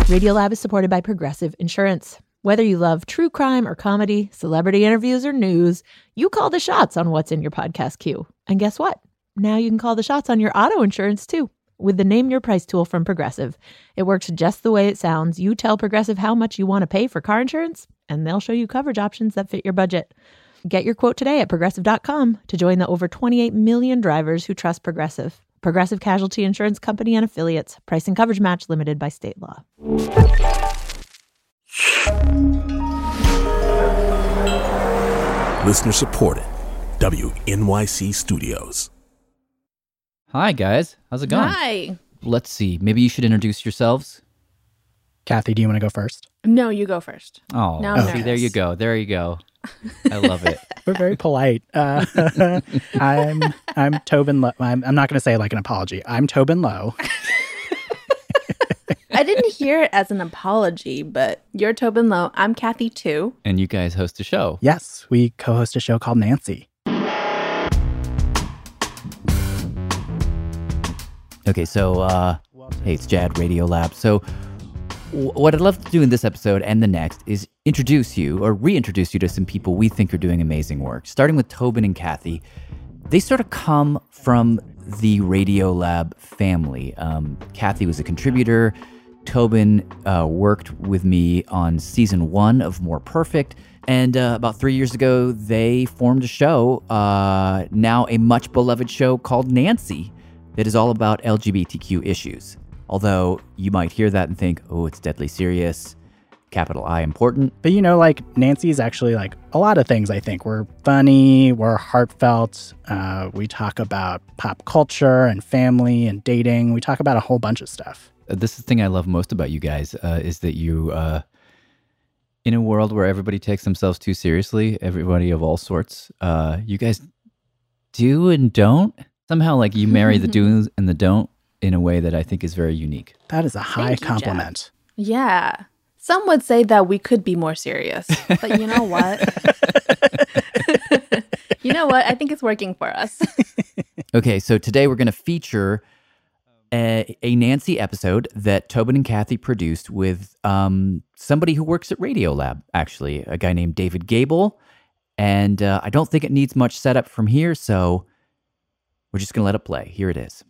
Radiolab is supported by Progressive Insurance. Whether you love true crime or comedy, celebrity interviews or news, you call the shots on what's in your podcast queue. And guess what? Now you can call the shots on your auto insurance too with the Name Your Price tool from Progressive. It works just the way it sounds. You tell Progressive how much you want to pay for car insurance, and they'll show you coverage options that fit your budget. Get your quote today at Progressive.com to join the over 28 million drivers who trust Progressive. Progressive Casualty Insurance Company and Affiliates. Price and coverage match limited by state law. Listener supported. WNYC Studios. Hi, guys. How's it going? Hi. Let's see. Maybe you should introduce yourselves. Kathy, do you want to go first? No, you go first. Oh, Now I'm see, there nervous. you go. There you go. I love it. We're very polite. I'm Tobin Lowe. I'm not going to say like an apology. I'm Tobin Lowe. I didn't hear it as an apology, but you're Tobin Lowe. I'm Kathy too. And you guys host a show. Yes, we co-host a show called Nancy. Okay, so, hey, it's Jad, Radiolab. So, what I'd love to do in this episode and the next is introduce you or reintroduce you to some people we think are doing amazing work. Starting with Tobin and Kathy. They sort of come from the Radiolab family. Kathy was a contributor. Tobin worked with me on season 1 of More Perfect. And about 3 years ago, they formed a show, now a much beloved show called Nancy, that is all about LGBTQ issues. Although you might hear that and think, oh, it's deadly serious, capital I important. But you know, like Nancy is actually like a lot of things, I think. We're funny, we're heartfelt. We talk about pop culture and family and dating. We talk about a whole bunch of stuff. This is the thing I love most about you guys, is that you, in a world where everybody takes themselves too seriously, everybody of all sorts, you guys do and don't. Somehow, like, you marry the do and the don't in a way that I think is very unique. That is a high Thank you, compliment. Yeah. Some would say that we could be more serious. But you know what? You know what? I think it's working for us. Okay, so today we're going to feature a Nancy episode that Tobin and Kathy produced with somebody who works at Radiolab, actually, a guy named David Gable. And I don't think it needs much setup from here, so we're just going to let it play. Here it is.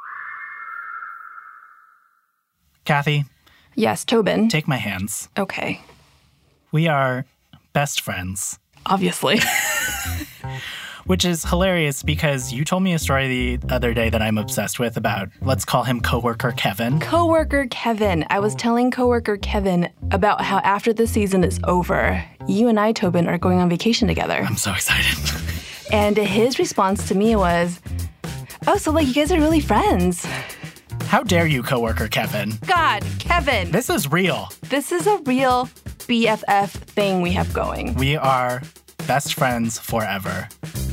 Kathy, Yes, Tobin. take my hands. Okay. We are best friends. Obviously. Which is hilarious because you told me a story the other day that I'm obsessed with about, let's call him coworker Kevin. Coworker Kevin. I was telling coworker Kevin about how after the season is over, you and I, Tobin, are going on vacation together. I'm so excited. And his response to me was, oh, so like you guys are really friends. How dare you, coworker Kevin? God, Kevin. This is real. This is a real BFF thing we have going. We are best friends forever.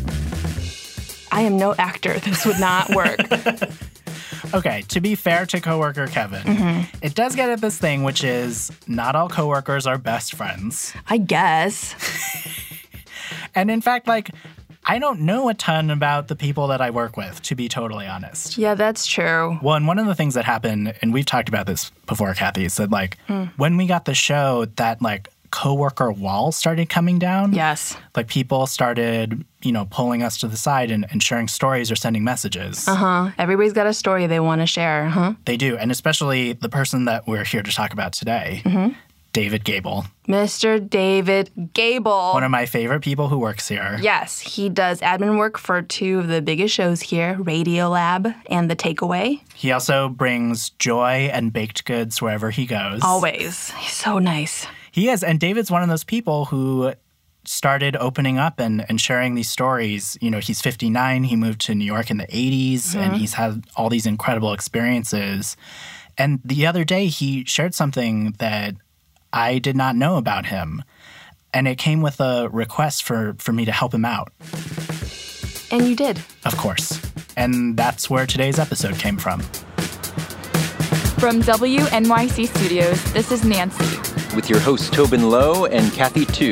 I am no actor. This would not work. Okay, to be fair to coworker Kevin, it does get at this thing, which is not all coworkers are best friends. I guess. And in fact, like, I don't know a ton about the people that I work with, to be totally honest. Yeah, that's true. Well, and one of the things that happened, and we've talked about this before, Kathy, is that, like, when we got the show, that, like, coworker wall started coming down. Yes. Like, people started, you know, pulling us to the side and sharing stories or sending messages. Uh-huh. Everybody's got a story they want to share, huh? They do. And especially the person that we're here to talk about today, David Gable. Mr. David Gable. One of my favorite people who works here. Yes, he does admin work for 2 of the biggest shows here, Radiolab and The Takeaway. He also brings joy and baked goods wherever he goes. Always. He's so nice. He is. And David's one of those people who started opening up and sharing these stories. You know, he's 59. He moved to New York in the 80s, and he's had all these incredible experiences. And the other day, he shared something that I did not know about him. And it came with a request for me to help him out. And you did. Of course. And that's where today's episode came from. From WNYC Studios, this is Nancy. With your hosts Tobin Lowe and Kathy Tu.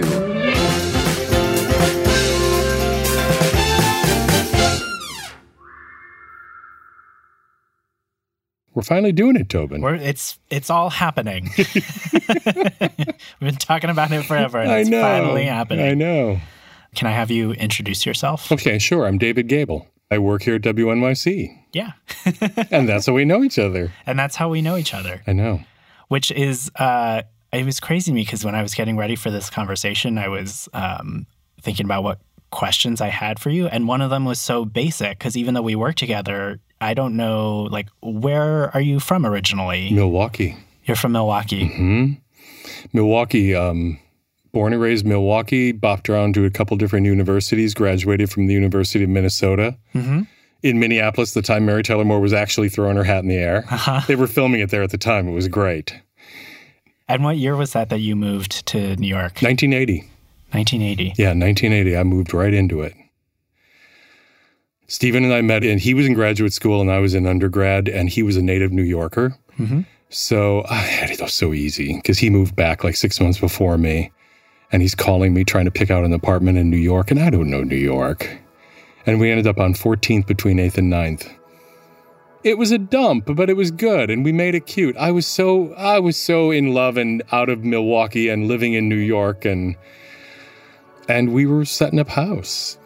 We're finally doing it, Tobin. It's all happening. We've been talking about it forever, and it's finally happening. I know. Can I have you introduce yourself? Okay, sure. I'm David Gable. I work here at WNYC. Yeah. And that's how we know each other. And that's how we know each other. I know. Which is, it was crazy to me because when I was getting ready for this conversation, I was thinking about what questions I had for you. And one of them was so basic because even though we work together, I don't know, like, where are you from originally? Milwaukee. You're from Milwaukee. Mm-hmm. Milwaukee, born and raised Milwaukee, bopped around to a couple different universities, graduated from the University of Minnesota. Mm-hmm. In Minneapolis, the time Mary Tyler Moore was actually throwing her hat in the air. Uh-huh. They were filming it there at the time. It was great. And what year was that you moved to New York? 1980. 1980. Yeah, 1980. I moved right into it. Stephen and I met, and he was in graduate school and I was in undergrad, and he was a native New Yorker. Mm-hmm. So it was so easy because he moved back like 6 months before me, and he's calling me trying to pick out an apartment in New York, and I don't know New York. And we ended up on 14th between 8th and 9th. It was a dump, but it was good, and we made it cute. I was so in love and out of Milwaukee and living in New York, and we were setting up house.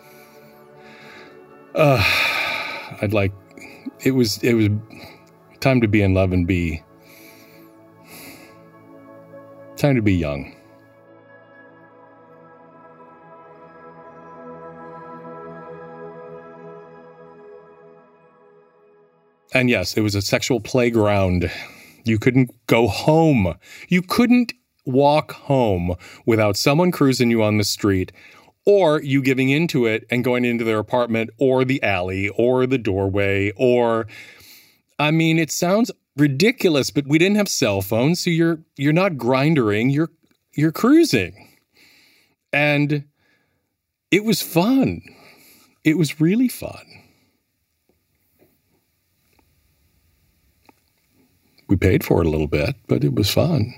It was time to be in love and time to be young. And yes, it was a sexual playground. You couldn't go home. You couldn't walk home without someone cruising you on the street, or you giving into it and going into their apartment or the alley or the doorway it sounds ridiculous, but we didn't have cell phones, so you're not grindering, you're cruising. And it was fun. It was really fun. We paid for it a little bit, but it was fun.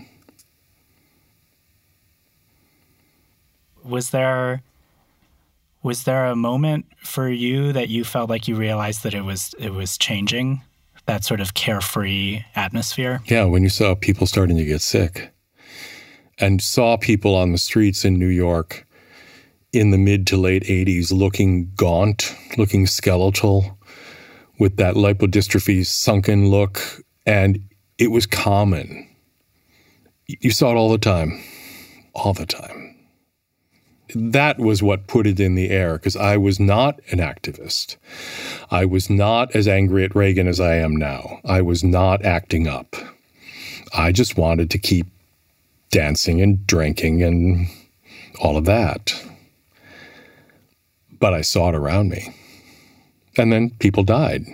Was there a moment for you that you felt like you realized that it was changing, that sort of carefree atmosphere? Yeah, when you saw people starting to get sick and saw people on the streets in New York in the mid to late 80s looking gaunt, looking skeletal, with that lipodystrophy sunken look, and it was common. You saw it all the time. All the time. That was what put it in the air, because I was not an activist. I was not as angry at Reagan as I am now. I was not acting up. I just wanted to keep dancing and drinking and all of that. But I saw it around me. And then people died.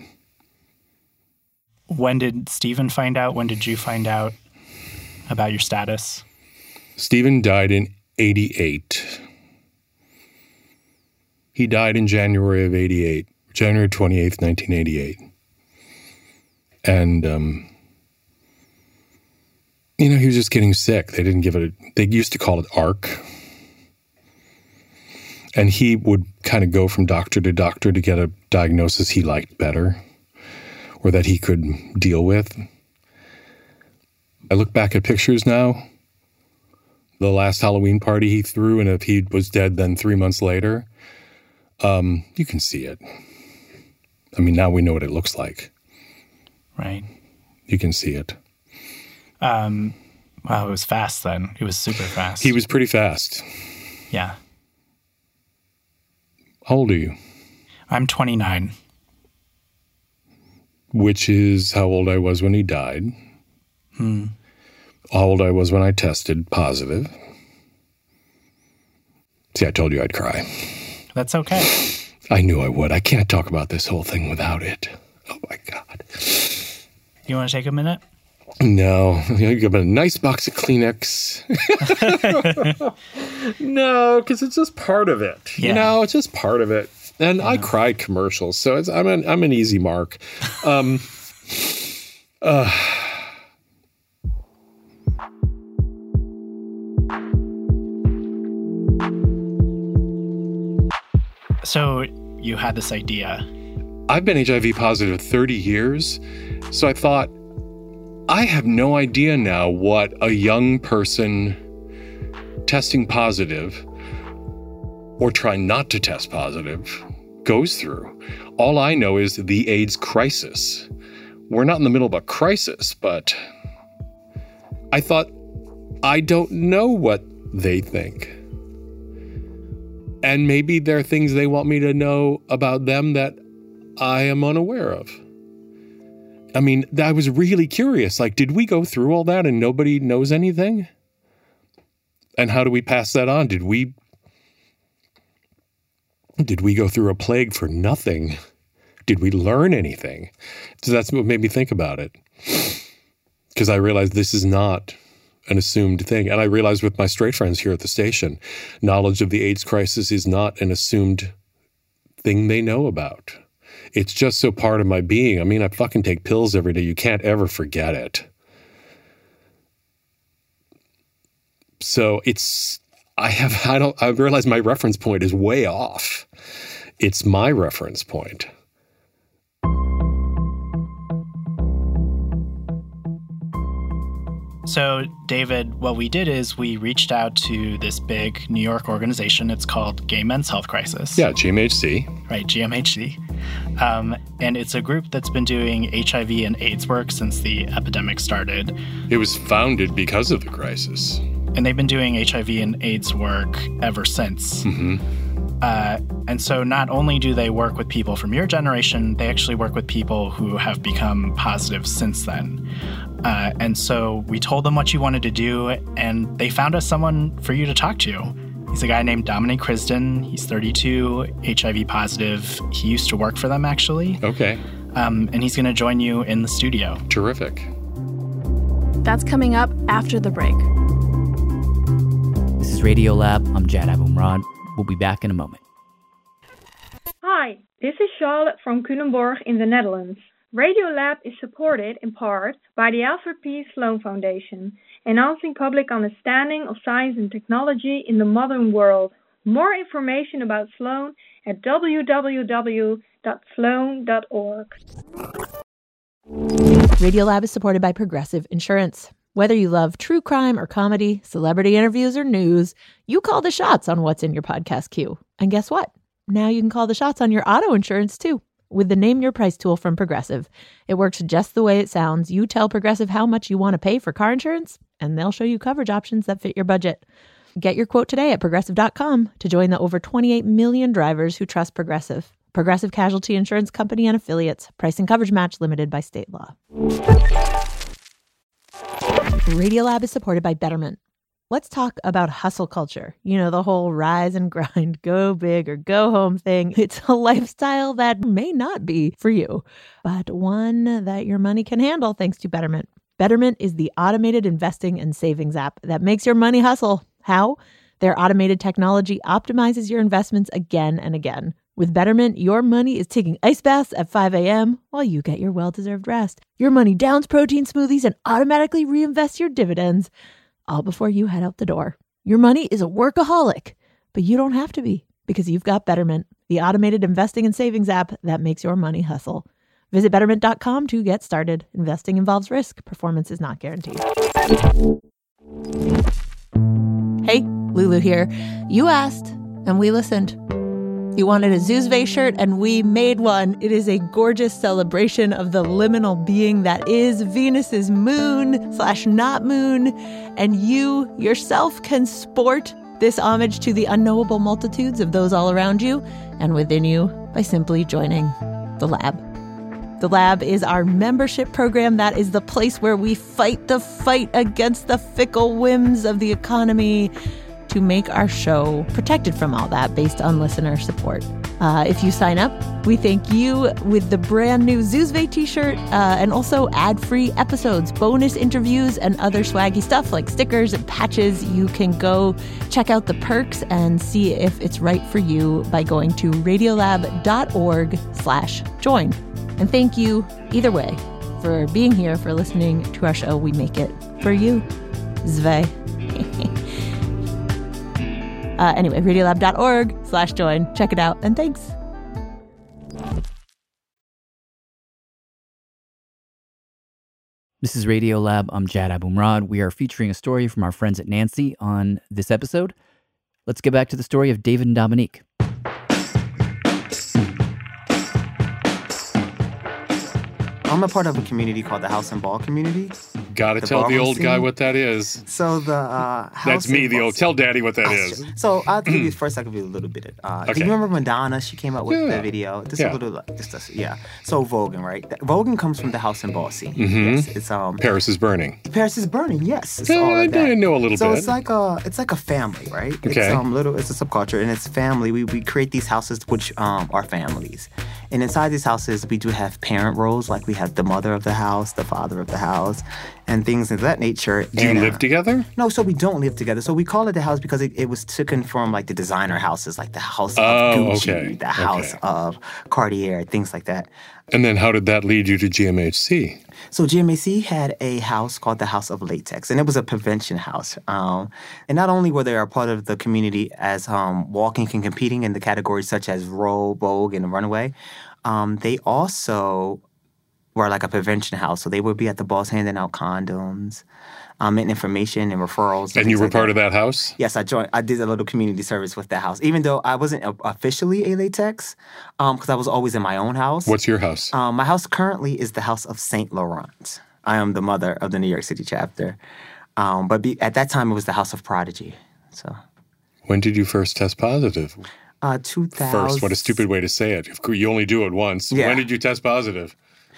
When did Stephen find out? When did you find out about your status? Stephen died in 88. He died in January of 88, January 28th, 1988. And, he was just getting sick. They didn't give it they used to call it ARC. And he would kind of go from doctor to doctor to get a diagnosis he liked better, or that he could deal with. I look back at pictures now. The last Halloween party he threw, and if he was dead then 3 months later, you can see it. Now we know what it looks like. Right. You can see it. Wow, it was fast then. It was super fast. He was pretty fast. Yeah. How old are you? I'm 29. Which is how old I was when he died. How old I was when I tested positive. See, I told you I'd cry. That's okay. I knew I would. I can't talk about this whole thing without it. Oh, my God. You want to take a minute? No. You got a nice box of Kleenex. No, because it's just part of it. Yeah. It's just part of it. And I cried commercials, so I'm an easy mark. So you had this idea. I've been HIV positive 30 years, so I thought I have no idea now what a young person testing positive or trying not to test positive goes through. All I know is the AIDS crisis. We're not in the middle of a crisis, but I thought, I don't know what they think. And maybe there are things they want me to know about them that I am unaware of. I mean, I was really curious. Like, did we go through all that and nobody knows anything? And how do we pass that on? Did we go through a plague for nothing? Did we learn anything? So that's what made me think about it. Because I realized this is not an assumed thing. And I realized with my straight friends here at the station, knowledge of the AIDS crisis is not an assumed thing they know about. It's just so part of my being. I mean, I fucking take pills every day. You can't ever forget it. So I realize my reference point is way off. It's my reference point. So, David, what we did is we reached out to this big New York organization. It's called Gay Men's Health Crisis. Yeah, GMHC. Right, GMHC. And it's a group that's been doing HIV and AIDS work since the epidemic started. It was founded because of the crisis. And they've been doing HIV and AIDS work ever since. Mm-hmm. And so not only do they work with people from your generation, they actually work with people who have become positive since then. And so we told them what you wanted to do, and they found us someone for you to talk to. He's a guy named Dominic Crisden. He's 32, HIV positive. He used to work for them, actually. Okay. And he's going to join you in the studio. Terrific. That's coming up after the break. This is Radiolab. I'm Jad Abumrad. We'll be back in a moment. Hi, this is Charlotte from Culemborg in the Netherlands. Radiolab is supported in part by the Alfred P. Sloan Foundation, enhancing public understanding of science and technology in the modern world. More information about Sloan at www.sloan.org. Radiolab is supported by Progressive Insurance. Whether you love true crime or comedy, celebrity interviews or news, you call the shots on what's in your podcast queue. And guess what? Now you can call the shots on your auto insurance too. With the Name Your Price tool from Progressive. It works just the way it sounds. You tell Progressive how much you want to pay for car insurance, and they'll show you coverage options that fit your budget. Get your quote today at Progressive.com to join the over 28 million drivers who trust Progressive. Progressive Casualty Insurance Company and Affiliates. Price and coverage match limited by state law. Radiolab is supported by Betterment. Let's talk about hustle culture. You know, the whole rise and grind, go big or go home thing. It's a lifestyle that may not be for you, but one that your money can handle thanks to Betterment. Betterment is the automated investing and savings app that makes your money hustle. How? Their automated technology optimizes your investments again and again. With Betterment, your money is taking ice baths at 5 a.m. while you get your well-deserved rest. Your money downs protein smoothies and automatically reinvests your dividends, all before you head out the door. Your money is a workaholic, but you don't have to be because you've got Betterment, the automated investing and savings app that makes your money hustle. Visit Betterment.com to get started. Investing involves risk. Performance is not guaranteed. Hey, Lulu here. You asked, and we listened. You wanted a Zuzve shirt, and we made one. It is a gorgeous celebration of the liminal being that is Venus's moon/not moon, and you yourself can sport this homage to the unknowable multitudes of those all around you and within you by simply joining the Lab. The Lab is our membership program. That is the place where we fight the fight against the fickle whims of the economy to make our show protected from all that based on listener support. If you sign up, we thank you with the brand new Zuzve t-shirt and also ad-free episodes, bonus interviews, and other swaggy stuff like stickers and patches. You can go check out the perks and see if it's right for you by going to radiolab.org/join. And thank you either way for being here, for listening to our show. We make it for you. Zve. Anyway, radiolab.org/join. Check it out, and thanks. This is Radiolab. I'm Jad Abumrad. We are featuring a story from our friends at Nancy on this episode. Let's get back to the story of David and Dominique. I'm a part of a community called the House and Ball community. Gotta tell the old guy what that is. So the House That's me, and the Ball. old. Tell Daddy what that is. So I'll give you first. I'll give you a little bit. Do you remember Madonna? She came out with the video. Just a little, yeah. So Vogan, right? Vogan comes from the House and Ball scene. Mm-hmm. Yes, it's Paris is Burning. Paris is Burning. Yes, it's Yeah, all of that. I know a little so bit. So it's like a family, right? Okay. It's a subculture, and it's family. We create these houses which are families, and inside these houses we do have parent roles, like we have the mother of the house, the father of the house, and things of that nature. Do you live together? No, so we don't live together. So we call it the house because it was taken from like the designer houses, like the house of Gucci, the house of Cartier, things like that. And then how did that lead you to GMHC? So GMHC had a house called the House of Latex, and it was a prevention house. And not only were they a part of the community as walking and competing in the categories such as Row, Vogue, and Runaway, they also were like a prevention house. So they would be at the balls handing out condoms, and information and referrals. And you were part of that house? Yes, I joined. I did a little community service with that house, even though I wasn't officially a latex, because I was always in my own house. What's your house? My house currently is the House of St. Laurent. I am the mother of the New York City chapter. But at that time, it was the House of Prodigy. So, when did you first test positive? 2000. First, what a stupid way to say it. You only do it once. Yeah. When did you test positive?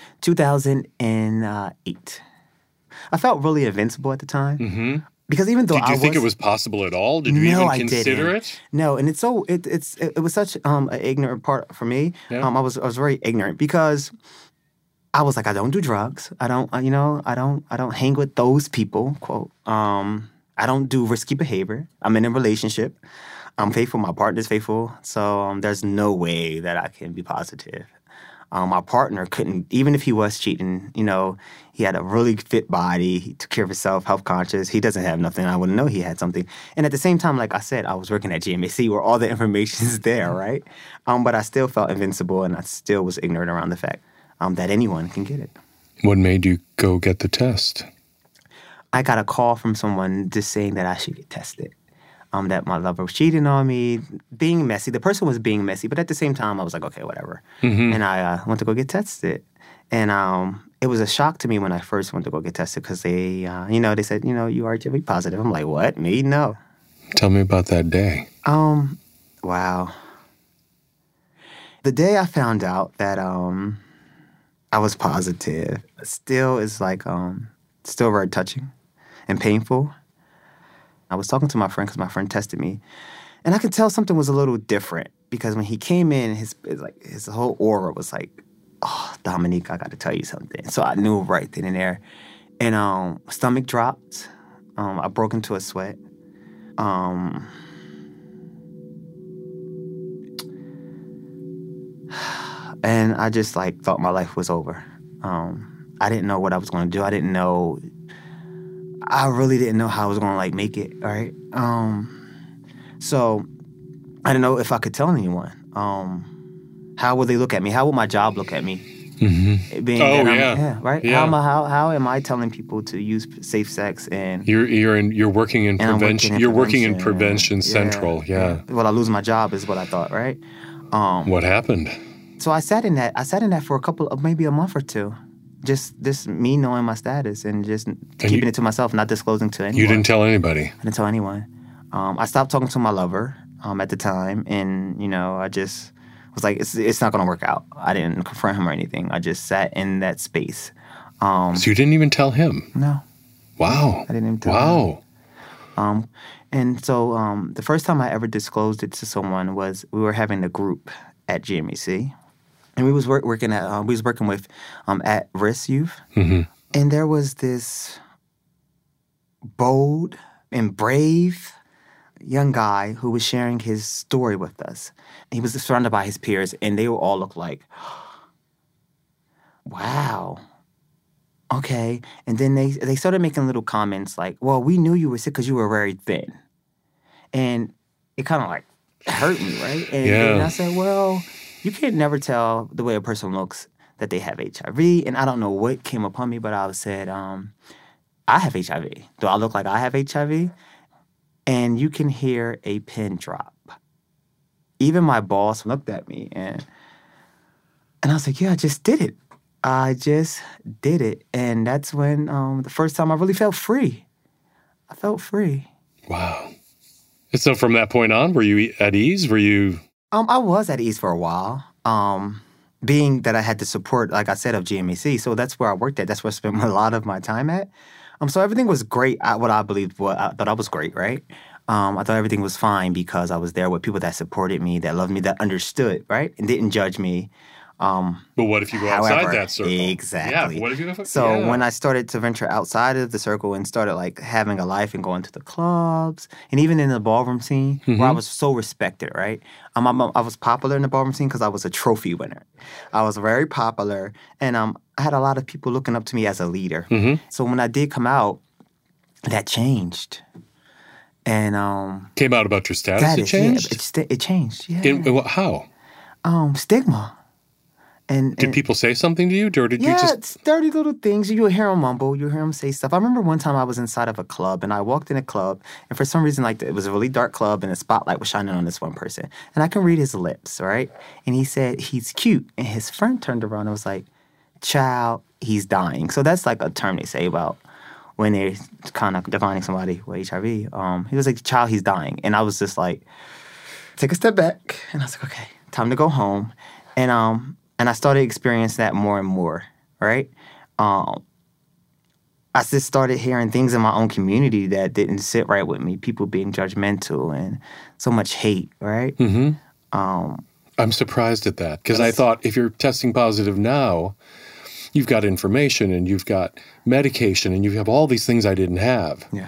2008. I felt really invincible at the time. Mm-hmm. Because even though did you think it was possible at all? Did you even consider it? No, and it was such an ignorant part for me. Yeah. I was very ignorant because I was like, I don't do drugs. I don't hang with those people. Quote. I don't do risky behavior. I'm in a relationship. I'm faithful. My partner's faithful. So there's no way that I can be positive. My partner couldn't, even if he was cheating, he had a really fit body. He took care of himself, health conscious. He doesn't have nothing. I wouldn't know he had something. And at the same time, like I said, I was working at GMAC where all the information is there, right? But I still felt invincible, and I still was ignorant around the fact that anyone can get it. What made you go get the test? I got a call from someone just saying that I should get tested. That my lover was cheating on me, being messy. The person was being messy, but at the same time, I was like, okay, whatever. Mm-hmm. And I went to go get tested. And it was a shock to me when I first went to go get tested because they said, you are HIV positive. I'm like, what? Me? No. Tell me about that day. Wow. The day I found out that I was positive still is like, still very touching and painful. I was talking to my friend because my friend tested me, and I could tell something was a little different because when he came in, his whole aura was like, "Oh, Dominique, I got to tell you something." So I knew right then and there, and stomach dropped. I broke into a sweat. And I just thought my life was over. I didn't know what I was going to do. I really didn't know how I was going to make it, all right? So I didn't know if I could tell anyone. How would they look at me? How would my job look at me? Mm-hmm. Right? Yeah. How am I telling people to use safe sex? And you're working in prevention. You're working in prevention central. Yeah. Well, I lose my job is what I thought, right? What happened? So I sat in that for maybe a month or two. Just me knowing my status and just keeping it to myself, not disclosing to anyone. You didn't tell anybody? I didn't tell anyone. I stopped talking to my lover at the time, and, I just was like, it's not going to work out. I didn't confront him or anything. I just sat in that space. So you didn't even tell him? No. Wow. I didn't even tell him. And so the first time I ever disclosed it to someone was we were having a group at GMAC. And we was working with at-risk youth, mm-hmm. and there was this bold and brave young guy who was sharing his story with us. He was surrounded by his peers, and they all looked like, wow, okay. And then they started making little comments like, well, we knew you were sick because you were very thin. And it kind of hurt me, right? And I said, well, you can't never tell the way a person looks that they have HIV. And I don't know what came upon me, but I said, I have HIV. Do I look like I have HIV? And you can hear a pin drop. Even my boss looked at me, and I was like, yeah, I just did it. I just did it. And that's when the first time I really felt free. I felt free. Wow. And so from that point on, were you at ease? Were you... I was at ease for a while. Being that I had the support, like I said, of GMAC. So that's where I worked at. That's where I spent a lot of my time at. So everything was great. I thought I was great, right? I thought everything was fine because I was there with people that supported me, that loved me, that understood, right? And didn't judge me. But what if you go outside that circle? Exactly. Yeah, what if you go... So when I started to venture outside of the circle and started like having a life and going to the clubs and even in the ballroom scene where I was so respected, right? I was popular in the ballroom scene because I was a trophy winner. I was very popular, and I had a lot of people looking up to me as a leader. So when I did come out, that changed. And came out about your status? It changed? Yeah, it changed, yeah. How? Stigma. And did people say something to you? Or did you just... it's dirty little things. You'll hear them mumble. You'll hear them say stuff. I remember one time I was inside of a club, and I walked in a club, and for some reason, like, it was a really dark club, and the spotlight was shining on this one person. And I can read his lips, right? And he said, he's cute. And his friend turned around and was like, child, he's dying. So that's like a term they say about when they're kind of defining somebody with HIV. He was like, child, he's dying. And I was just like, take a step back. And I was like, okay, time to go home. And I started experiencing that more and more, right? I just started hearing things in my own community that didn't sit right with me. People being judgmental and so much hate, right? I'm surprised at that because I thought if you're testing positive now, you've got information and you've got medication and you have all these things I didn't have. Yeah.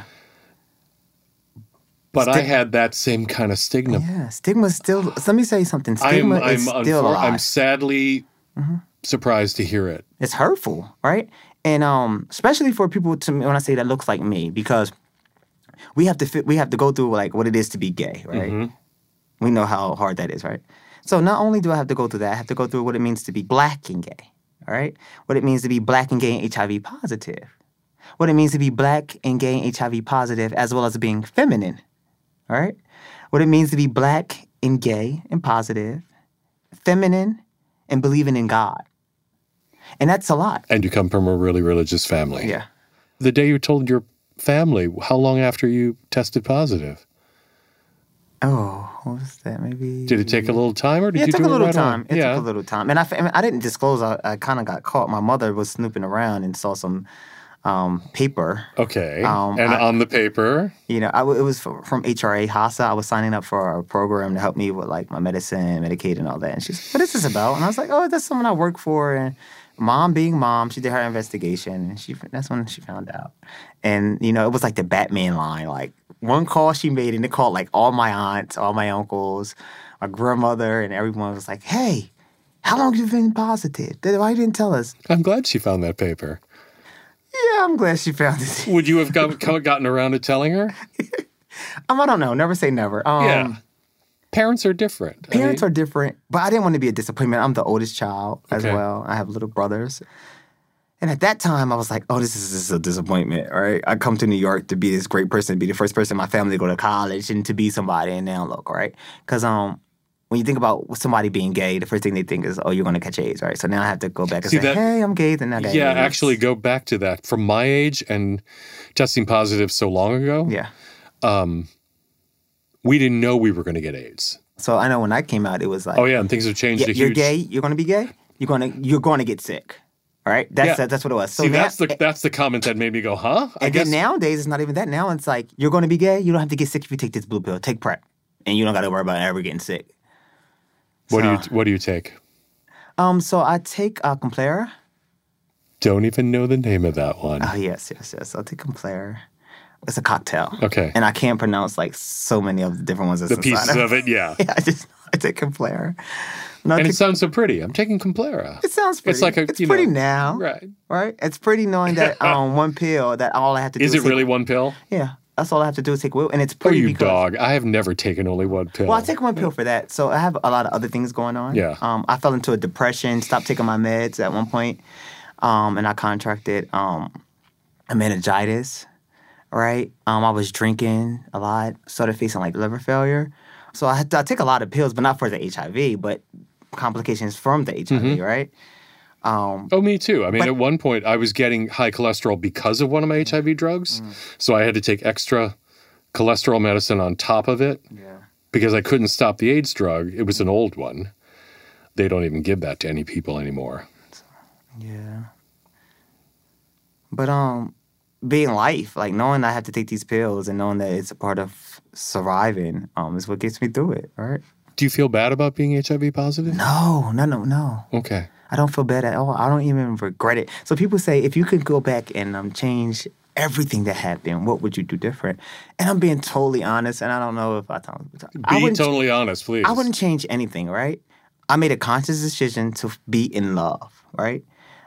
But I had that same kind of stigma. Yeah, stigma's still... Let me say something. Stigma is still alive. I'm sadly surprised to hear it. It's hurtful, right? And especially for people, to me, when I say that looks like me, because we have to go through like what it is to be gay, right? We know how hard that is, right? So not only do I have to go through that, I have to go through what it means to be black and gay, all right? What it means to be black and gay and HIV positive. What it means to be black and gay and HIV positive, as well as being feminine. All right? What it means to be black and gay and positive, feminine, and believing in God. And that's a lot. And you come from a really religious family. Yeah. The day you told your family, how long after you tested positive? Oh, what was that? Maybe... Did it take a little time or did you do it right on? It took a little time. It took a little time. And I didn't disclose. I kind of got caught. My mother was snooping around and saw some... paper. Okay. On the paper? You know, it was from HRA, HASA. I was signing up for a program to help me with, like, my medicine, Medicaid, and all that. And she's like, what is this about? And I was like, oh, that's someone I work for. And mom being mom, she did her investigation. And that's when she found out. And, you know, it was like the Batman line. Like, one call she made, and it called, like, all my aunts, all my uncles, my grandmother, and everyone was like, hey, how long have you been positive? Why didn't tell us? I'm glad she found that paper. Yeah, I'm glad she found it. Would you have gotten around to telling her? I don't know. Never say never. Yeah. Parents are different. Parents are different, but I didn't want to be a disappointment. I'm the oldest child as well. I have little brothers. And at that time, I was like, oh, this is a disappointment, right? I come to New York to be this great person, to be the first person in my family to go to college and to be somebody, and now look, right? Because when you think about somebody being gay, the first thing they think is, oh, you're going to catch AIDS, right? So now I have to go back and say, hey, I'm gay, then I got AIDS. Yeah, actually go back to that. From my age and testing positive so long ago, we didn't know we were going to get AIDS. So I know when I came out, it was like... Oh, yeah, and things have changed. You're gay, you're going to be gay, you're going to get sick, all right? That's what it was. So see, that's the comment that made me go, huh? Then nowadays, it's not even that. Now it's like, you're going to be gay, you don't have to get sick if you take this blue pill. Take PrEP, and you don't got to worry about ever getting sick. What do you take? So I take Complera. Don't even know the name of that one. Oh, yes. I'll take Complera. It's a cocktail. Okay. And I can't pronounce like so many of the different ones. The pieces of it, yeah. Yeah, I take Complera. And it sounds so pretty. I'm taking Complera. It sounds pretty. It's like it's pretty now. Right. Right? It's pretty knowing that one pill, that all I have to do is it really one pill? Yeah. That's all I have to do is take will. And it's Oh, pretty you because, dog. I have never taken only one pill. Well, I take one pill for that. So I have a lot of other things going on. Yeah. I fell into a depression, stopped taking my meds at one point, and I contracted a meningitis, right? I was drinking a lot, started facing like liver failure. So I take a lot of pills, but not for the HIV, but complications from the HIV, right? Me too. I mean, at one point, I was getting high cholesterol because of one of my HIV drugs. So I had to take extra cholesterol medicine on top of it because I couldn't stop the AIDS drug. It was an old one. They don't even give that to any people anymore. Yeah. But being life, like knowing I have to take these pills and knowing that it's a part of surviving is what gets me through it, right? Do you feel bad about being HIV positive? No. Okay. I don't feel bad at all. I don't even regret it. So people say, if you could go back and change everything that happened, what would you do different? And I'm being totally honest, and I don't know if Be totally honest, please. I wouldn't change anything, right? I made a conscious decision to be in love, right?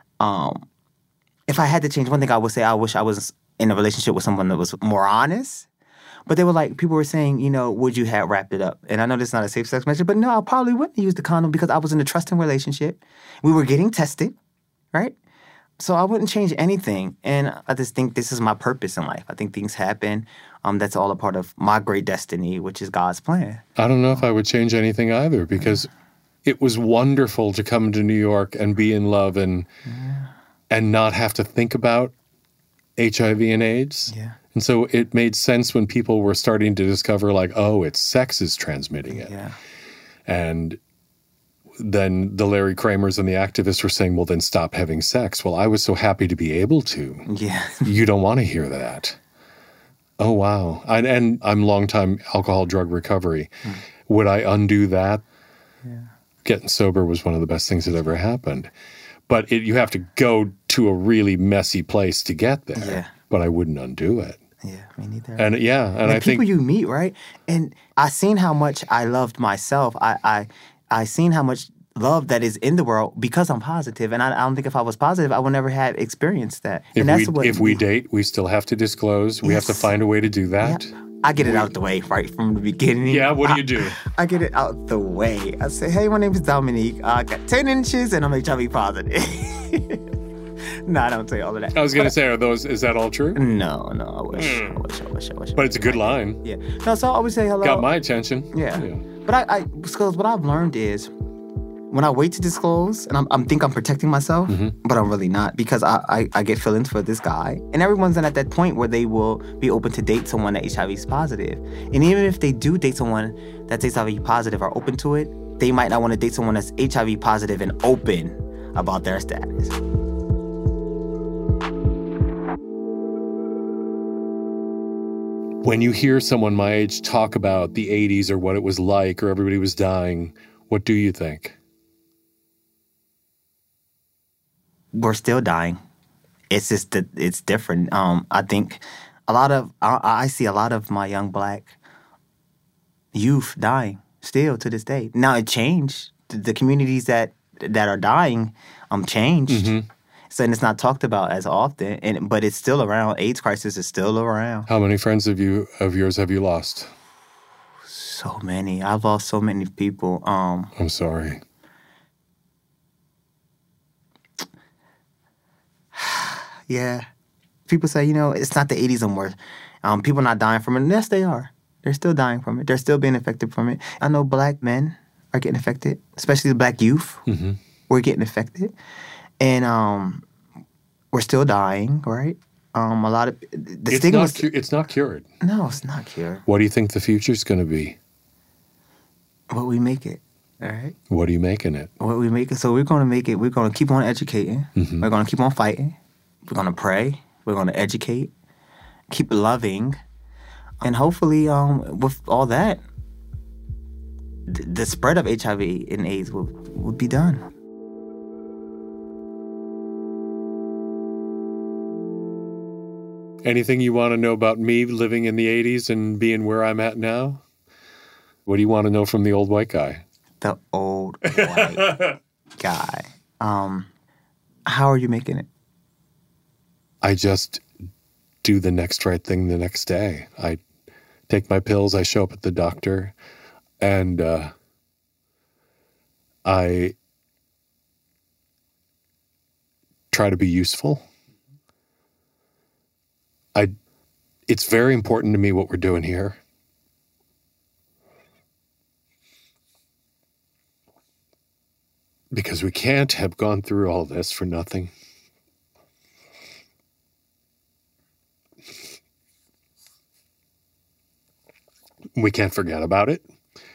If I had to change one thing, I would say I wish I was in a relationship with someone that was more honest. But they were like, people were saying, would you have wrapped it up? And I know this is not a safe sex message, but no, I probably wouldn't use the condom because I was in a trusting relationship. We were getting tested, right? So I wouldn't change anything. And I just think this is my purpose in life. I think things happen. That's all a part of my great destiny, which is God's plan. I don't know if I would change anything either because it was wonderful to come to New York and be in love and not have to think about HIV and AIDS. Yeah. And so it made sense when people were starting to discover, like, oh, it's sex is transmitting it. Yeah. And then the Larry Kramers and the activists were saying, well, then stop having sex. Well, I was so happy to be able to. Yeah. You don't want to hear that. Oh, wow. And I'm long-time alcohol drug recovery. Would I undo that? Yeah. Getting sober was one of the best things that ever happened. But you have to go to a really messy place to get there. Yeah. But I wouldn't undo it. Yeah, me neither. And I the think people you meet, right? And I seen how much I loved myself. I seen how much love that is in the world because I'm positive. And I don't think if I was positive, I would never have experienced that. If we date, we still have to disclose. We have to find a way to do that. Yep. I get it out the way right from the beginning. Yeah, what do you do? I get it out the way. I say, hey, my name is Dominique. I got 10 inches and I'm HIV positive. No, I don't say all of that. I was going to say, is that all true? No, I wish. But it's a good line. Yeah. No, so I always say hello. Got my attention. Yeah. But because what I've learned is when I wait to disclose, and I think I'm protecting myself, but I'm really not because I get feelings for this guy. And everyone's at that point where they will be open to date someone that HIV is positive. And even if they do date someone that's HIV positive or open to it, they might not want to date someone that's HIV positive and open about their status. When you hear someone my age talk about the 80s or what it was like or everybody was dying, what do you think? We're still dying. It's just that it's different. I think I see a lot of my young Black youth dying still to this day. Now it changed. The communities that are dying changed. So and it's not talked about as often, but it's still around. AIDS crisis is still around. How many friends of yours have you lost? So many. I've lost so many people. I'm sorry. Yeah. People say, it's not the 80s anymore. People not dying from it. Yes, they are. They're still dying from it. They're still being affected from it. I know Black men are getting affected, especially the Black youth. We're getting affected. And we're still dying, right? A lot of the stigma. It's not cured. No, it's not cured. What do you think the future's going to be? What we make it, all right? What are you making it? What we make it. So we're going to make it. We're going to keep on educating. We're going to keep on fighting. We're going to pray. We're going to educate. Keep loving. And hopefully, with all that, the spread of HIV and AIDS will be done. Anything you want to know about me living in the 80s and being where I'm at now? What do you want to know from the old white guy? The old white guy. How are you making it? I just do the next right thing the next day. I take my pills, I show up at the doctor, and I try to be useful. It's very important to me what we're doing here. Because we can't have gone through all this for nothing. We can't forget about it.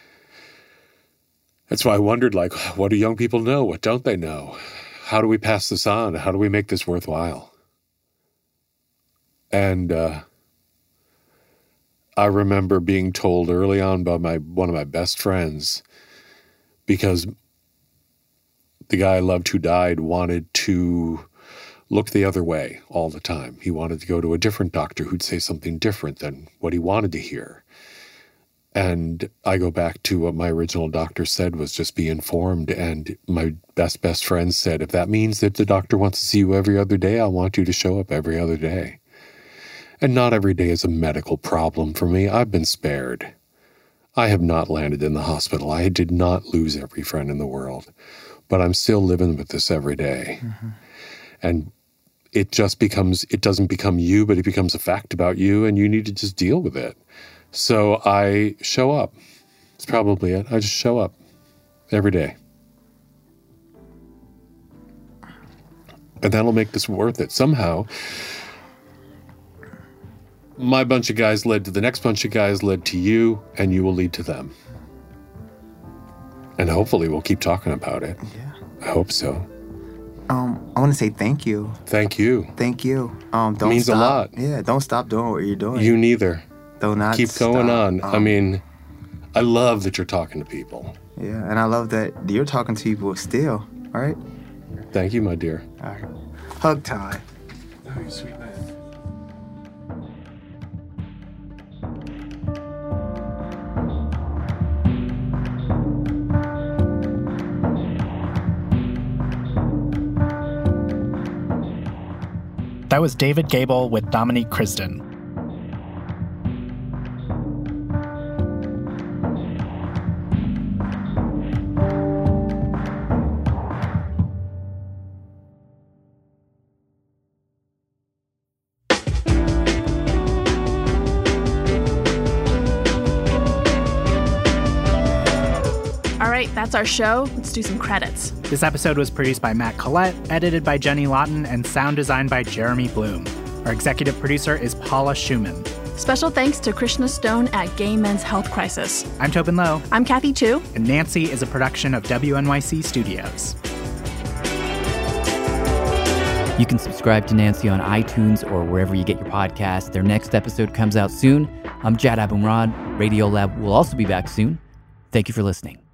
That's why I wondered, like, what do young people know? What don't they know? How do we pass this on? How do we make this worthwhile? And I remember being told early on by one of my best friends, because the guy I loved who died wanted to look the other way all the time. He wanted to go to a different doctor who'd say something different than what he wanted to hear. And I go back to what my original doctor said was just be informed. And my best friend said, if that means that the doctor wants to see you every other day, I want you to show up every other day. And not every day is a medical problem for me. I've been spared. I have not landed in the hospital. I did not lose every friend in the world. But I'm still living with this every day. Mm-hmm. And it doesn't become you, but it becomes a fact about you, and you need to just deal with it. So I show up. It's probably it. I just show up every day. And that'll make this worth it. Somehow, my bunch of guys led to the next bunch of guys, led to you, and you will lead to them. And hopefully we'll keep talking about it. Yeah. I hope so. I want to say thank you. Thank you. Thank you. Don't means stop. a lot. Yeah, don't stop doing what you're doing. You neither. Do not keep going stop. on. I mean, I love that you're talking to people. Yeah, and I love that you're talking to people still. All right? Thank you, my dear. All right. Hug time. Oh, you sweet man. That was David Gable with Dominique Crisden. That's our show. Let's do some credits. This episode was produced by Matt Collette, edited by Jenny Lawton, and sound designed by Jeremy Bloom. Our executive producer is Paula Schumann. Special thanks to Krishna Stone at Gay Men's Health Crisis. I'm Tobin Lowe. I'm Kathy Chu. And Nancy is a production of WNYC Studios. You can subscribe to Nancy on iTunes or wherever you get your podcasts. Their next episode comes out soon. I'm Jad Abumrad. Radio Lab will also be back soon. Thank you for listening.